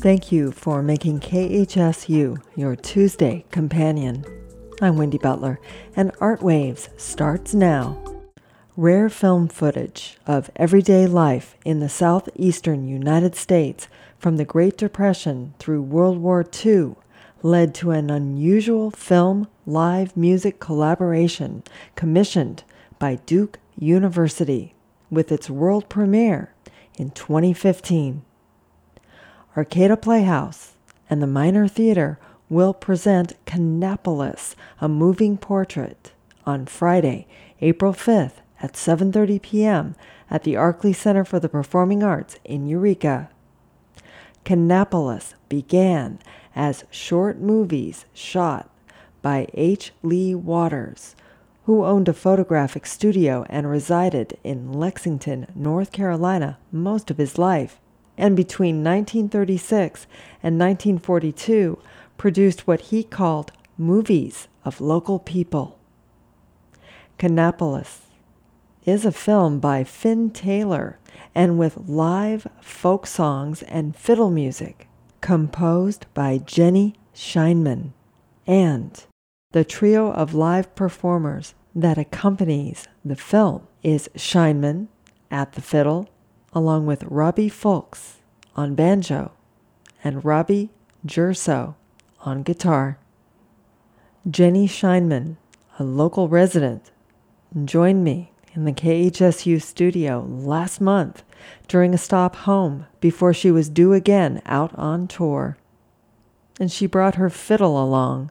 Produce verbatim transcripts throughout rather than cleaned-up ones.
Thank you for making K H S U your Tuesday companion. I'm Wendy Butler, and Art Waves starts now. Rare film footage of everyday life in the southeastern United States from the Great Depression through World War Two led to an unusual film live music collaboration commissioned by Duke University with its world premiere in twenty fifteen. Arcata Playhouse and the Minor Theater will present Kannapolis, a moving portrait, on Friday, April fifth at seven thirty p.m. at the Arkley Center for the Performing Arts in Eureka. Kannapolis began as short movies shot by H. Lee Waters, who owned a photographic studio and resided in Lexington, North Carolina most of his life, and between nineteen thirty-six and nineteen forty-two produced what he called movies of local people. Kannapolis is a film by Finn Taylor and with live folk songs and fiddle music composed by Jenny Scheinman, and the trio of live performers that accompanies the film is Scheinman at the fiddle, along with Robbie Fulks on banjo and Robbie Gerso on guitar. Jenny Scheinman, a local resident, joined me in the K H S U studio last month during a stop home before she was due again out on tour. And she brought her fiddle along.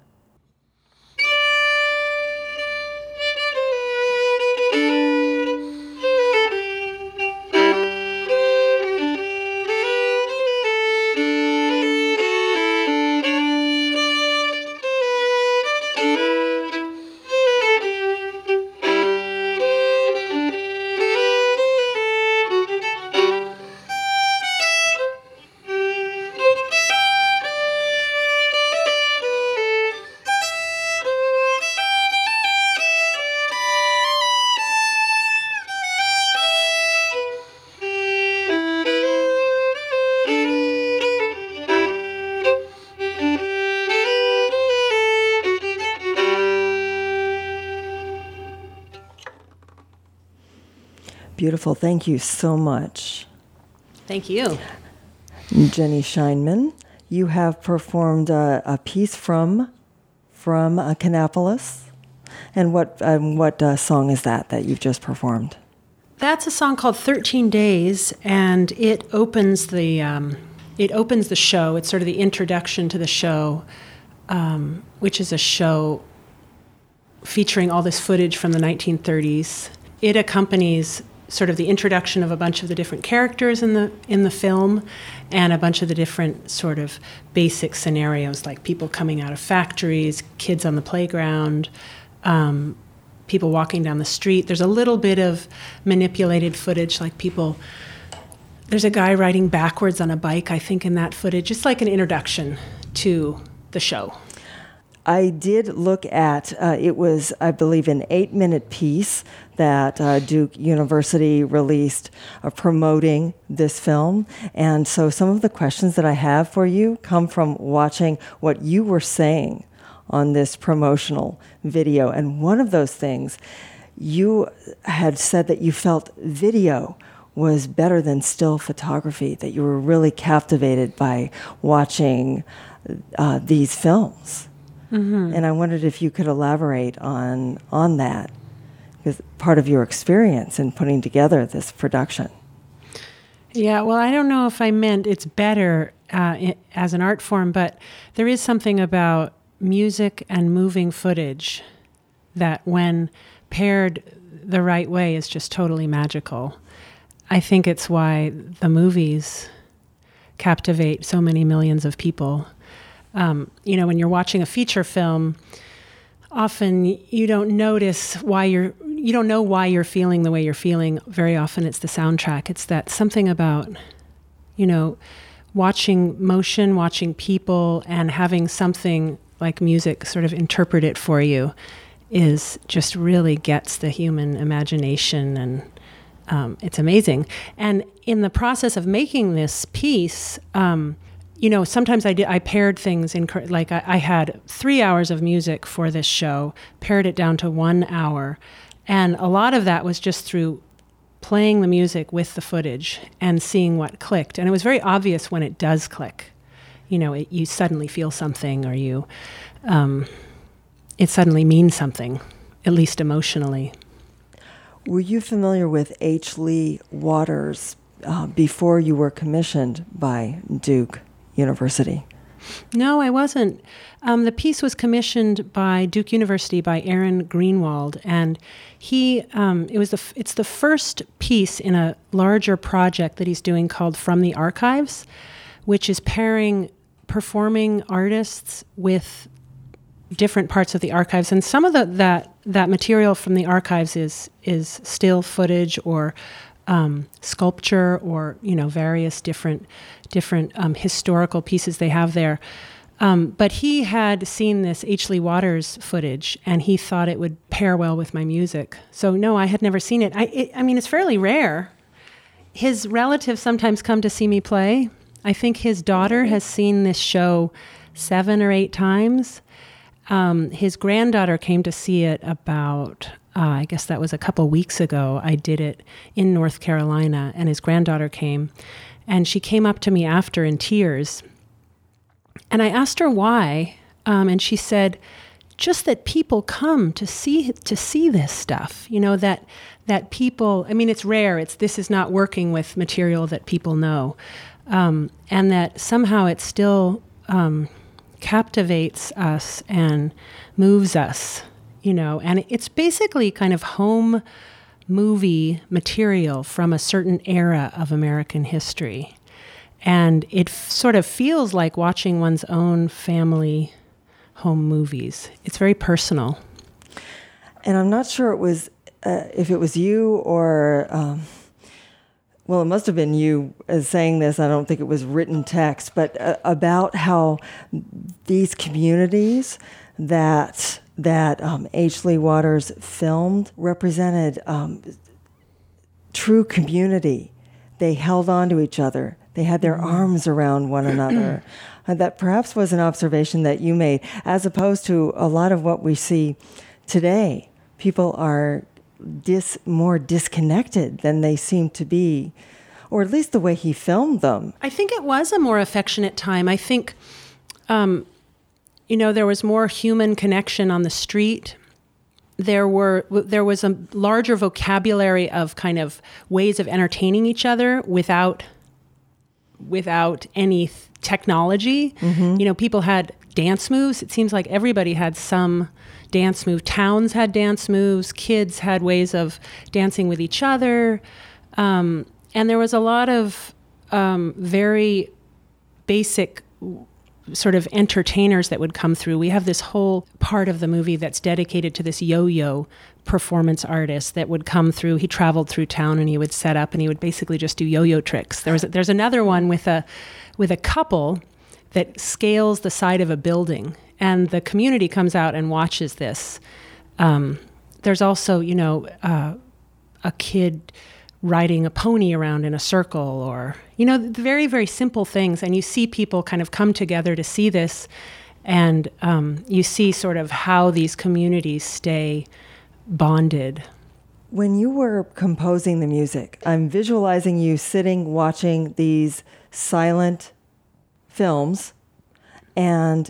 Beautiful. Thank you so much. Thank you. Jenny Scheinman, you have performed a, a piece from from uh, Kannapolis. And what um, what uh, song is that that you've just performed? That's a song called thirteen days, and it opens the um, it opens the show. It's sort of the introduction to the show, um, which is a show featuring all this footage from the nineteen thirties. It accompanies sort of the introduction of a bunch of the different characters in the in the film, and a bunch of the different sort of basic scenarios, like people coming out of factories, kids on the playground, um, people walking down the street. There's a little bit of manipulated footage, like people, there's a guy riding backwards on a bike, I think, in that footage. It's like an introduction to the show. I did look at, uh, it was, I believe, an eight-minute piece that uh, Duke University released uh, promoting this film. And so some of the questions that I have for you come from watching what you were saying on this promotional video. And one of those things, you had said that you felt video was better than still photography, that you were really captivated by watching uh, these films. Mm-hmm. And I wondered if you could elaborate on on that, because part of your experience in putting together this production. Yeah, well, I don't know if I meant it's better uh, it, as an art form, but there is something about music and moving footage that, when paired the right way, is just totally magical. I think it's why the movies captivate so many millions of people. Um, you know, when you're watching a feature film, often you don't notice why you're, you don't know why you're feeling the way you're feeling. Very often it's the soundtrack. It's that something about, you know, watching motion, watching people, and having something like music sort of interpret it for you is just really gets the human imagination, and um, it's amazing. And in the process of making this piece, um, you know, sometimes I did, I paired things in, like I, I had three hours of music for this show, pared it down to one hour. And a lot of that was just through playing the music with the footage and seeing what clicked. And it was very obvious when it does click. You know, it, you suddenly feel something, or you, um, it suddenly means something, at least emotionally. Were you familiar with H. Lee Waters uh, before you were commissioned by Duke University? No, I wasn't. Um, the piece was commissioned by Duke University by Aaron Greenwald, and he um, it was the f- it's the first piece in a larger project that he's doing called From the Archives, which is pairing performing artists with different parts of the archives. And some of the, that that material from the archives is is still footage or um, sculpture, or you know, various different different um, historical pieces they have there. Um, but he had seen this H. Lee Waters footage, and he thought it would pair well with my music. So no, I had never seen it. I it, I mean, it's fairly rare. His relatives sometimes come to see me play. I think his daughter has seen this show seven or eight times. Um, his granddaughter came to see it about, uh, I guess that was a couple weeks ago. I did it in North Carolina, and his granddaughter came, and she came up to me after in tears. And I asked her why, um, and she said, just that people come to see to see this stuff. You know, that that people. I mean, it's rare. It's this is not working with material that people know, um, and that somehow it still um, captivates us and moves us. You know, and it's basically kind of home movie material from a certain era of American history. And it f- sort of feels like watching one's own family home movies. It's very personal. And I'm not sure it was uh, if it was you or, um, well, it must have been you as saying this. I don't think it was written text, but uh, about how these communities that that um, H. Lee Waters filmed represented um, true community. They held on to each other. They had their arms around one another. Uh, that perhaps was an observation that you made, as opposed to a lot of what we see today. People are dis, more disconnected than they seem to be, or at least the way he filmed them. I think it was a more affectionate time. I think, um, you know, there was more human connection on the street. There were there was a larger vocabulary of kind of ways of entertaining each other without without any th- technology. Mm-hmm. You know, people had dance moves. It seems like everybody had some dance move. Towns had dance moves. Kids had ways of dancing with each other. Um, and there was a lot of um, very basic sort of entertainers that would come through. We have this whole part of the movie that's dedicated to this yo-yo performance artist that would come through. He traveled through town and he would set up and he would basically just do yo-yo tricks. There was a, there's another one with a with a couple that scales the side of a building, and the community comes out and watches this. Um, there's also, you know, uh, a kid riding a pony around in a circle, or, you know, very, very simple things. And you see people kind of come together to see this, and um, you see sort of how these communities stay bonded. When you were composing the music, I'm visualizing you sitting watching these silent films, and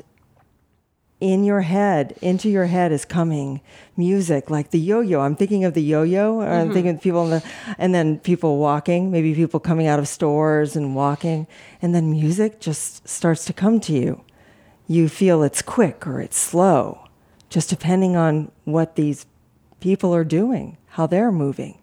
in your head, into your head is coming music like the yo-yo. I'm thinking of the yo-yo. Mm-hmm. I'm thinking of people, in the, and then people walking, maybe people coming out of stores and walking, and then music just starts to come to you. You feel it's quick or it's slow, just depending on what these people are doing, how they're moving.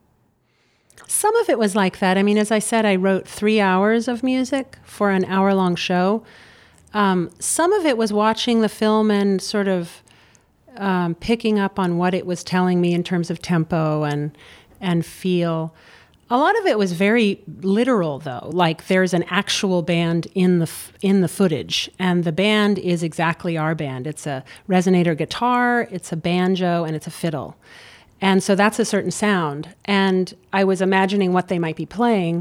Some of it was like that. I mean, as I said, I wrote three hours of music for an hour-long show. Um, some of it was watching the film and sort of um, picking up on what it was telling me in terms of tempo and and feel. A lot of it was very literal, though. Like, there's an actual band in the f- in the footage, and the band is exactly our band. It's a resonator guitar, it's a banjo, and it's a fiddle. And so that's a certain sound. And I was imagining what they might be playing.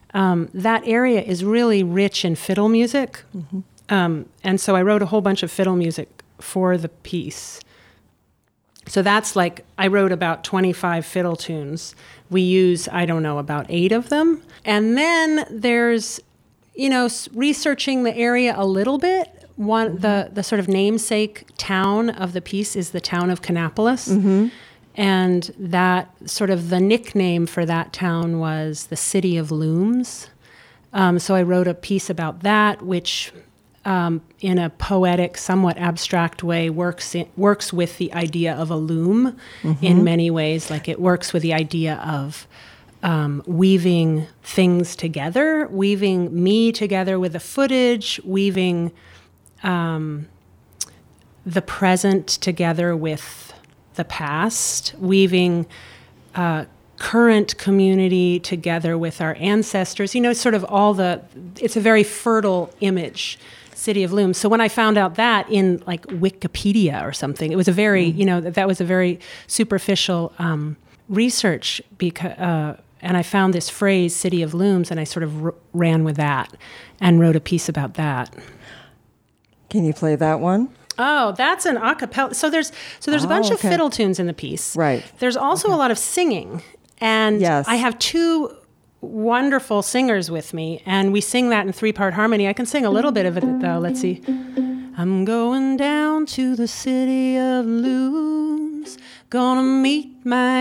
um, that area is really rich in fiddle music. Mm-hmm. Um, and so I wrote a whole bunch of fiddle music for the piece. So that's like, I wrote about twenty-five fiddle tunes. We use, I don't know, about eight of them. And then there's, you know, researching the area a little bit. One, mm-hmm. the, the sort of namesake town of the piece is the town of Kannapolis. Mm-hmm. And that sort of the nickname for that town was the City of Looms. Um, so I wrote a piece about that, which um, in a poetic, somewhat abstract way works in, works with the idea of a loom mm-hmm. in many ways. Like it works with the idea of um, weaving things together, weaving me together with the footage, weaving um, the present together with the past, weaving uh, current community together with our ancestors. You know, sort of all the, it's a very fertile image, City of Looms. So when I found out that in like Wikipedia or something, it was a very, mm. you know, that, that was a very superficial um, research because, uh, and I found this phrase, City of Looms, and I sort of r- ran with that and wrote a piece about that. Can you play that one? Oh, that's an a cappella. So there's so there's a bunch oh, of okay. fiddle tunes in the piece. Right. There's also okay. a lot of singing. And yes. I have two wonderful singers with me, and we sing that in three-part harmony. I can sing a little bit of it, though. Let's see. I'm going down to the City of Looms, gonna meet my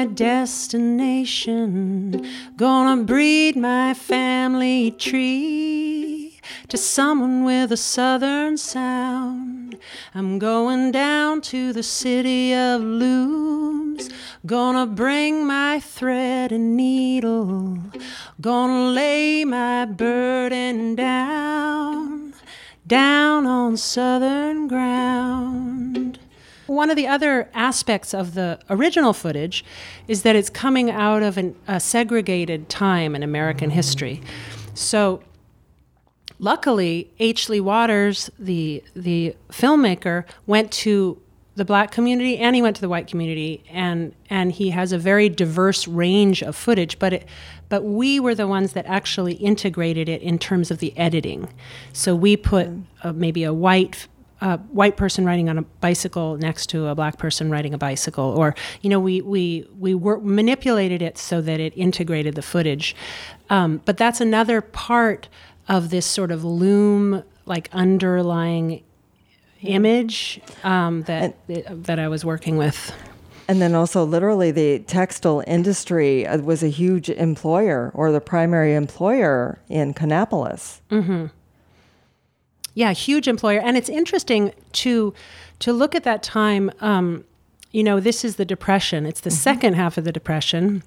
destination, gonna breed my family tree to someone with a southern sound. I'm going down to the City of Looms, gonna bring my thread and needle, gonna lay my burden down, down on southern ground. One of the other aspects of the original footage is that it's coming out of an, a segregated time in American history. So luckily, H. Lee Waters, the the filmmaker, went to the black community and he went to the white community, and and he has a very diverse range of footage. But it, but we were the ones that actually integrated it in terms of the editing. So we put uh, maybe a white uh, white person riding on a bicycle next to a black person riding a bicycle, or you know, we we we were manipulated it so that it integrated the footage. Um, but that's another part of this sort of loom, like underlying image um, that and, that I was working with. And then also literally the textile industry was a huge employer, or the primary employer in Kannapolis. Mm-hmm. Yeah, huge employer. And it's interesting to to look at that time. Um, you know, this is the Depression. It's the mm-hmm. second half of the Depression.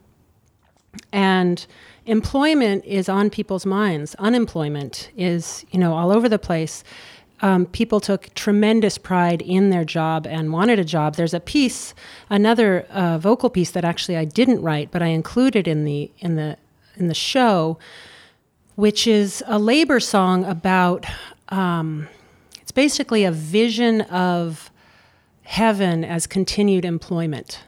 And employment is on people's minds. Unemployment is, you know, all over the place. Um, people took tremendous pride in their job and wanted a job. There's a piece, another uh, vocal piece that actually I didn't write, but I included in the in the in the show, which is a labor song about. Um, it's basically a vision of heaven as continued employment.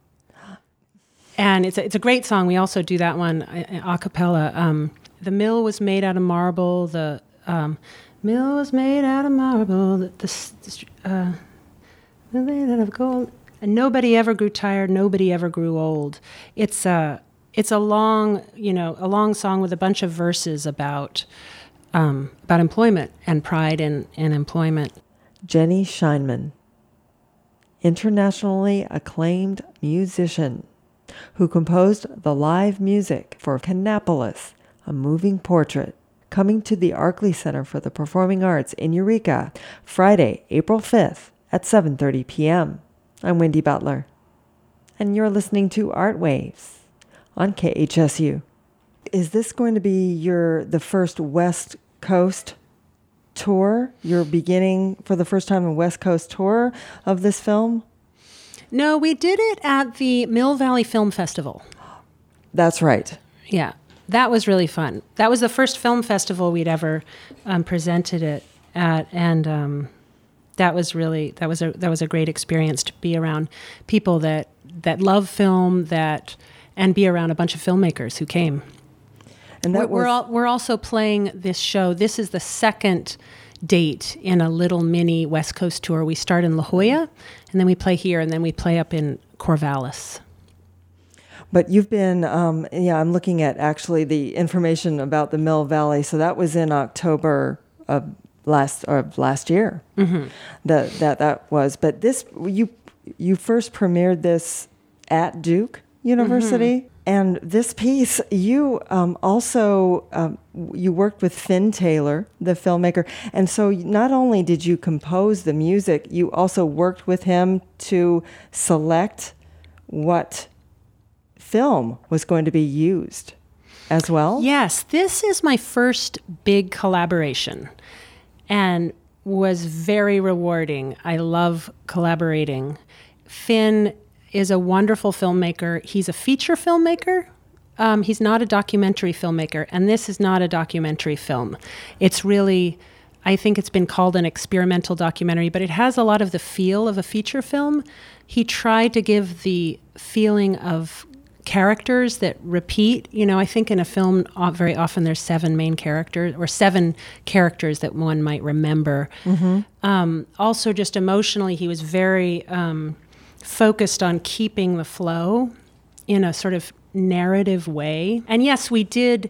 And it's a, it's a great song. We also do that one a, a cappella. Um, the mill was made out of marble. The um, mill was made out of marble. The, the uh, made out of gold. And nobody ever grew tired. Nobody ever grew old. It's a it's a long you know a long song with a bunch of verses about um, about employment and pride in, in employment. Jenny Scheinman, internationally acclaimed musician, who composed the live music for Kannapolis, a moving portrait, coming to the Arkley Center for the Performing Arts in Eureka, Friday, April fifth at seven thirty p.m. I'm Wendy Butler, and you're listening to Art Waves on K H S U. Is this going to be your the first West Coast tour? You're beginning for the first time a West Coast tour of this film? No, we did it at the Mill Valley Film Festival. That's right. Yeah, that was really fun. That was the first film festival we'd ever um, presented it at, and um, that was really that was a that was a great experience to be around people that that love film, that and be around a bunch of filmmakers who came. And that we're, we're, was all, we're also playing this show. This is the second date in a little mini West Coast tour. We start in La Jolla, and then we play here, and then we play up in Corvallis. But you've been, um, yeah, I'm looking at actually the information about the Mill Valley. So that was in October of last or last year. Mm-hmm. That that that was. But this you you first premiered this at Duke University. Mm-hmm. And this piece, you um, also, um, you worked with Finn Taylor, the filmmaker. And so not only did you compose the music, you also worked with him to select what film was going to be used as well? Yes, this is my first big collaboration and was very rewarding. I love collaborating. Finn is a wonderful filmmaker. He's a feature filmmaker. Um, he's not a documentary filmmaker, and this is not a documentary film. It's really, I think it's been called an experimental documentary, but it has a lot of the feel of a feature film. He tried to give the feeling of characters that repeat. You know, I think in a film, uh, very often there's seven main characters, or seven characters that one might remember. Mm-hmm. Um, also, just emotionally, he was very... Um, focused on keeping the flow in a sort of narrative way. And yes, we did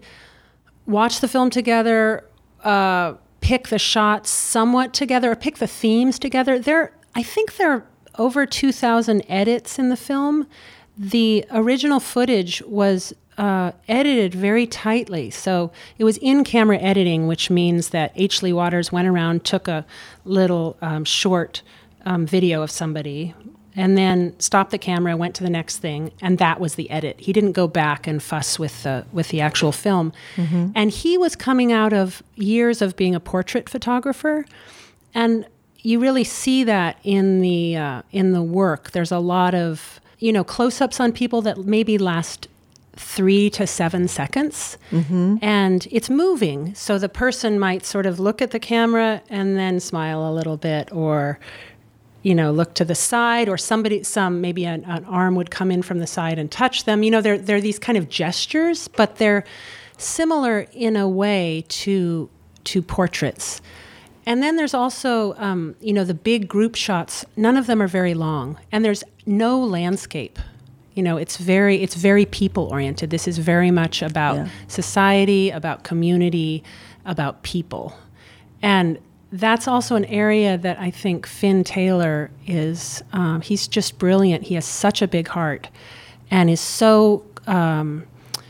watch the film together, uh, pick the shots somewhat together, pick the themes together. There, I think there are over two thousand edits in the film. The original footage was uh, edited very tightly. So it was in-camera editing, which means that H. Lee Waters went around, took a little um, short um, video of somebody, and then stopped the camera, went to the next thing, and that was the edit. He didn't go back and fuss with the with the actual film. Mm-hmm. And he was coming out of years of being a portrait photographer, and you really see that in the uh, in the work. There's a lot of, you know, close-ups on people that maybe last three to seven seconds, mm-hmm. and it's moving. So the person might sort of look at the camera and then smile a little bit, or you know, look to the side, or somebody, some, maybe an, an arm would come in from the side and touch them. You know, they're, they're these kind of gestures, but they're similar in a way to, to portraits. And then there's also, um, you know, the big group shots. None of them are very long, and there's no landscape. You know, it's very, it's very people oriented. This is very much about yeah. society, about community, about people. And that's also an area that I think Finn Taylor is, um, he's just brilliant. He has such a big heart and is so um,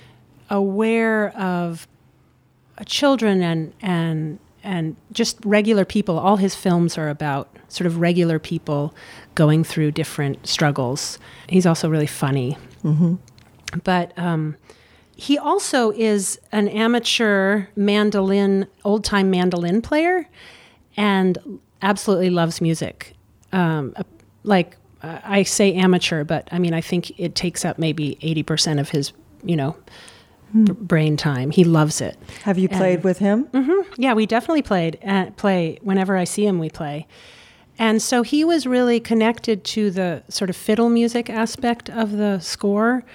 aware of uh, children and, and, and just regular people. All his films are about sort of regular people going through different struggles. He's also really funny. Mm-hmm. But um, he also is an amateur mandolin, old-time mandolin player, and absolutely loves music. Um, like uh, I say amateur, but I mean, I think it takes up maybe eighty percent of his, you know, mm. b- brain time. He loves it. Have you played and, with him? Mm-hmm, yeah, we definitely played, uh, play. Whenever I see him, we play. And so he was really connected to the sort of fiddle music aspect of the score.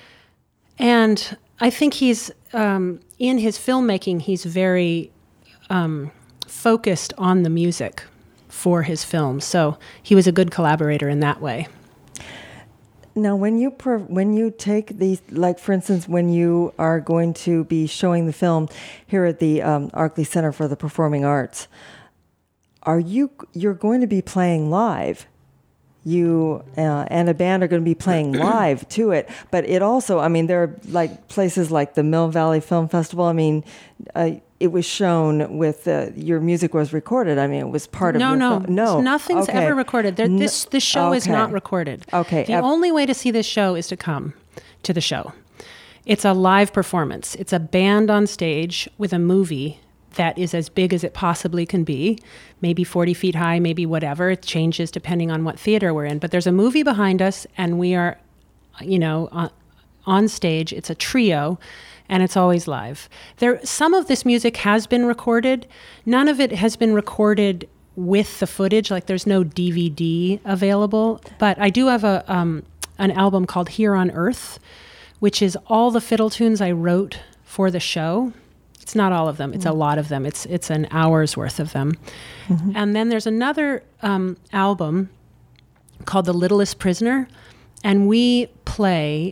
And I think he's, um, in his filmmaking, he's very... Um, focused on the music for his films. So he was a good collaborator in that way. Now, when you per, when you take these, like for instance, when you are going to be showing the film here at the um, Arkley Center for the Performing Arts, are you you're going to be playing live? You uh, and a band are going to be playing live to it, but it also, I mean, there are like places like the Mill Valley Film Festival. I mean, uh, it was shown with uh, your music was recorded. I mean, it was part of no, your no, film. No, nothing's okay. ever recorded. There, this this show okay. is not recorded. Okay, the I've, only way to see this show is to come to the show. It's a live performance. It's a band on stage with a movie that is as big as it possibly can be, maybe forty feet high, maybe whatever. It changes depending on what theater we're in. But there's a movie behind us, and we are, you know, on, on stage. It's a trio, and it's always live. There, some of this music has been recorded. None of it has been recorded with the footage. Like there's no D V D available. But I do have a um, an album called Here on Earth, which is all the fiddle tunes I wrote for the show. It's not all of them. It's mm-hmm. a lot of them. It's it's an hour's worth of them. Mm-hmm. And then there's another um, album called The Littlest Prisoner, and we play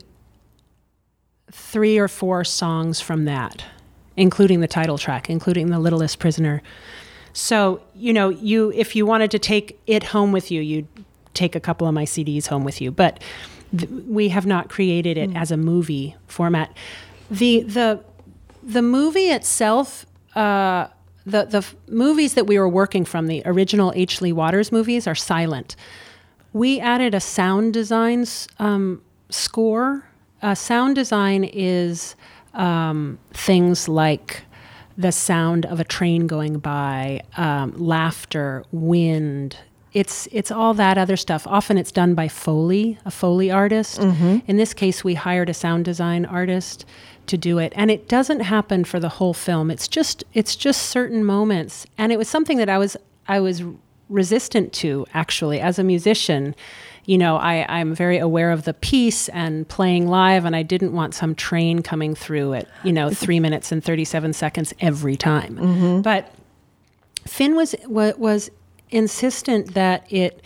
three or four songs from that, including the title track, including The Littlest Prisoner. So, you know, you if you wanted to take it home with you, you'd take a couple of my C Ds home with you. But th- we have not created it mm. as a movie format. The the the movie itself, uh, the the f- movies that we were working from, the original H. Lee Waters movies, are silent. We added a sound design um, score. Uh, sound design is um, things like the sound of a train going by, um, laughter, wind. It's it's all that other stuff. Often it's done by Foley, a Foley artist. Mm-hmm. In this case, we hired a sound design artist to do it, and it doesn't happen for the whole film. It's just it's just certain moments, and it was something that I was I was resistant to, actually, as a musician. You know, I, I'm very aware of the piece and playing live, and I didn't want some train coming through at, you know, three minutes and thirty-seven seconds every time. Mm-hmm. But Finn was, was was insistent that it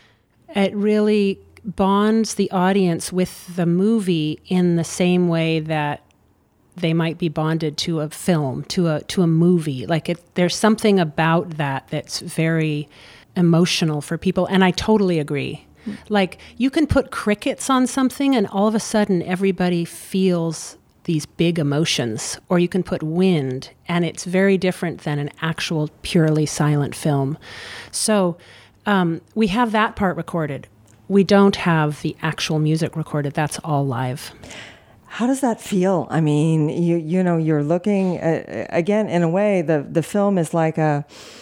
it really bonds the audience with the movie in the same way that they might be bonded to a film, to a to a movie. Like it, there's something about that that's very emotional for people, and I totally agree. Like, you can put crickets on something and all of a sudden everybody feels these big emotions. Or you can put wind, and it's very different than an actual purely silent film. So um, we have that part recorded. We don't have the actual music recorded. That's all live. How does that feel? I mean, you you know, you're looking, uh, again, in a way, the, the film is like a...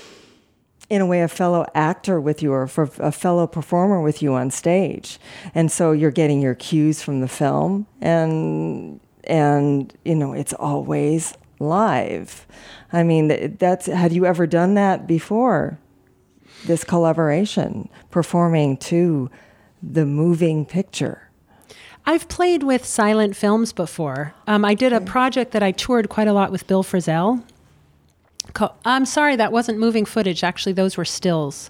in a way, a fellow actor with you, or for a fellow performer with you on stage. And so you're getting your cues from the film, and, and you know, it's always live. I mean, that's, had you ever done that before? This collaboration, performing to the moving picture? I've played with silent films before. Um, I did a project that I toured quite a lot with Bill Frisell. I'm sorry, that wasn't moving footage. Actually, those were stills.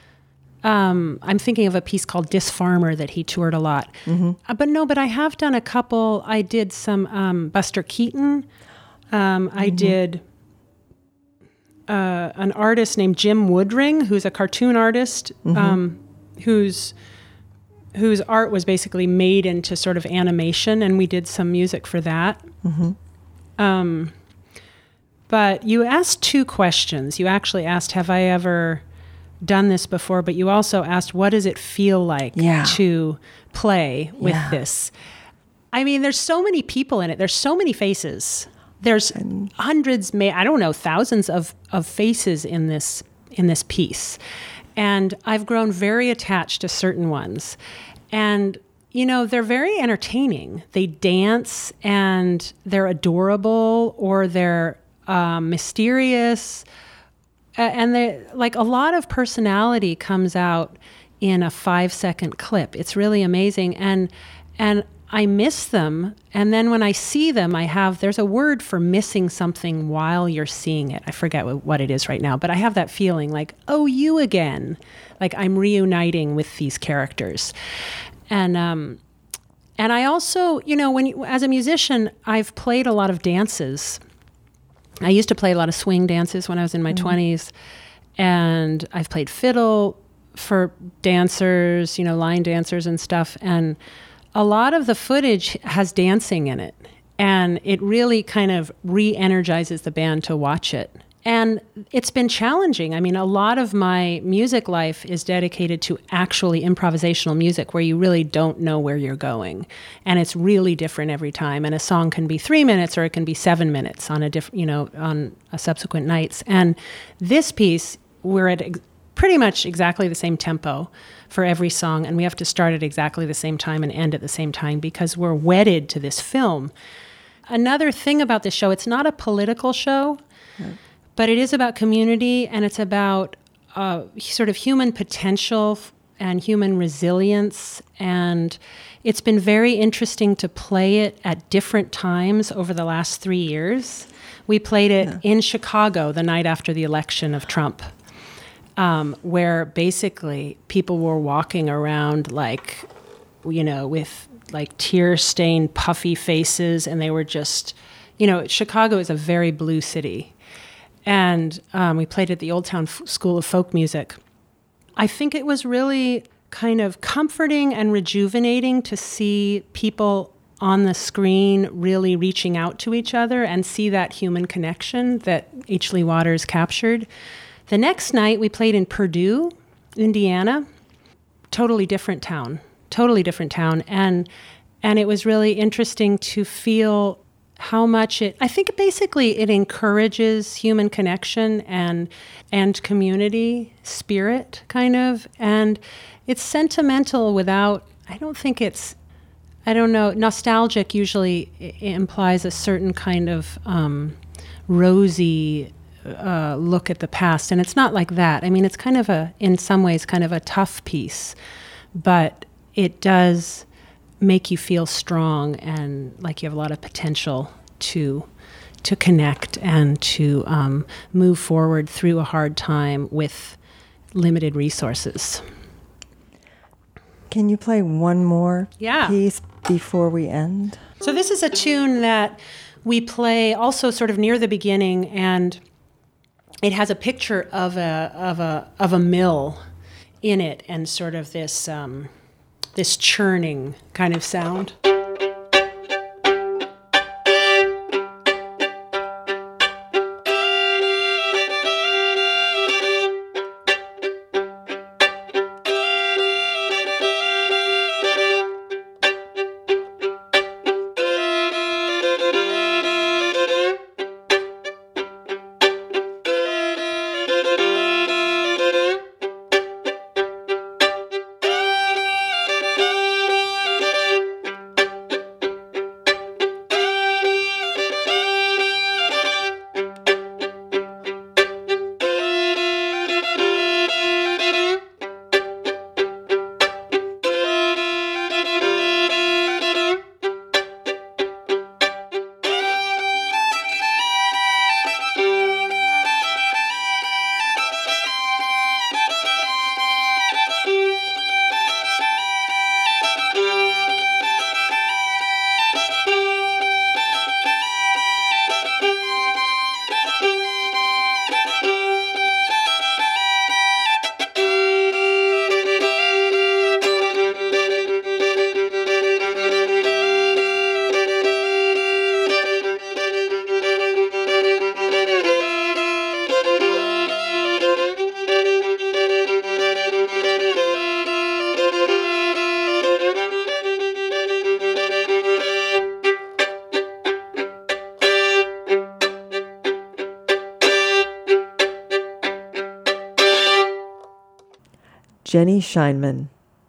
Um, I'm thinking of a piece called Disfarmer that he toured a lot. Mm-hmm. Uh, but no, but I have done a couple. I did some um, Buster Keaton. Um, mm-hmm. I did uh, an artist named Jim Woodring, who's a cartoon artist, mm-hmm. um, whose whose art was basically made into sort of animation, and we did some music for that. Mm-hmm. Um But you asked two questions. You actually asked, have I ever done this before? But you also asked, what does it feel like yeah. to play with yeah. this? I mean, there's so many people in it. There's so many faces. There's and hundreds, may I don't know, thousands of, of faces in this in this piece. And I've grown very attached to certain ones. And, you know, they're very entertaining. They dance, and they're adorable, or they're Um, mysterious, uh, and they, like, a lot of personality comes out in a five second clip. It's really amazing, and and I miss them. And then when I see them, I have there's a word for missing something while you're seeing it. I forget what, what it is right now, but I have that feeling like, oh, you again, like I'm reuniting with these characters, and um, and I also, you know, when you, as a musician, I've played a lot of dances. I used to play a lot of swing dances when I was in my mm-hmm. twenties, and I've played fiddle for dancers, you know, line dancers and stuff. And a lot of the footage has dancing in it, and it really kind of re-energizes the band to watch it. And it's been challenging. I mean, a lot of my music life is dedicated to actually improvisational music, where you really don't know where you're going. And it's really different every time. And a song can be three minutes or it can be seven minutes on a different, you know, on a subsequent nights. And this piece, we're at ex- pretty much exactly the same tempo for every song. And we have to start at exactly the same time and end at the same time, because we're wedded to this film. Another thing about this show, it's not a political show. Right. But it is about community, and it's about uh, sort of human potential and human resilience. And it's been very interesting to play it at different times over the last three years. We played it yeah. in Chicago the night after the election of Trump, um, where basically people were walking around like, you know, with like tear-stained, puffy faces, and they were just, you know, Chicago is a very blue city. And um, we played at the Old Town F- School of Folk Music. I think it was really kind of comforting and rejuvenating to see people on the screen really reaching out to each other and see that human connection that H. Lee Waters captured. The next night, we played in Purdue, Indiana. Totally different town. Totally different town. And and it was really interesting to feel how much it, I think basically it encourages human connection and and community spirit, kind of. And it's sentimental without, I don't think it's, I don't know, nostalgic usually I- implies a certain kind of um, rosy uh, look at the past. And it's not like that. I mean, it's kind of a, in some ways, kind of a tough piece. But it does make you feel strong and like you have a lot of potential to to connect and to um, move forward through a hard time with limited resources. Can you play one more yeah. piece before we end? So this is a tune that we play also sort of near the beginning, and it has a picture of a of a of a mill in it, and sort of this um, this churning kind of sound. Jenny Scheinman.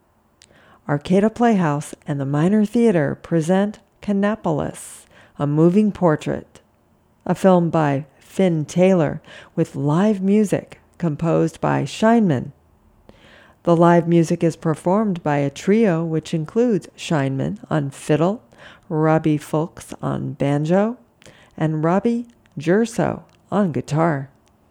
Arcata Playhouse and the Minor Theater present Kannapolis, a moving portrait, a film by Finn Taylor with live music composed by Scheinman. The live music is performed by a trio which includes Scheinman on fiddle, Robbie Fulks on banjo, and Robbie Gerso on guitar.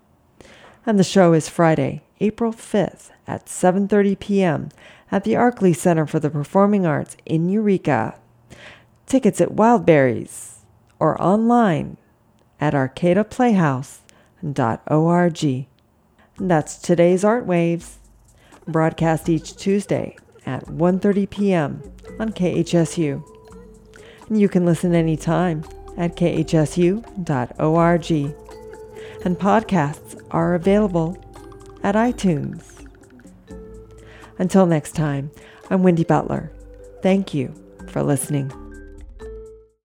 And the show is Friday, April fifth at seven thirty p.m. at the Arkley Center for the Performing Arts in Eureka. Tickets at Wildberries or online at arcata playhouse dot org. That's today's Art Waves, broadcast each Tuesday at one thirty p.m. on K H S U. And you can listen anytime at k h s u dot org. And podcasts are available at iTunes. Until next time, I'm Wendy Butler. Thank you for listening.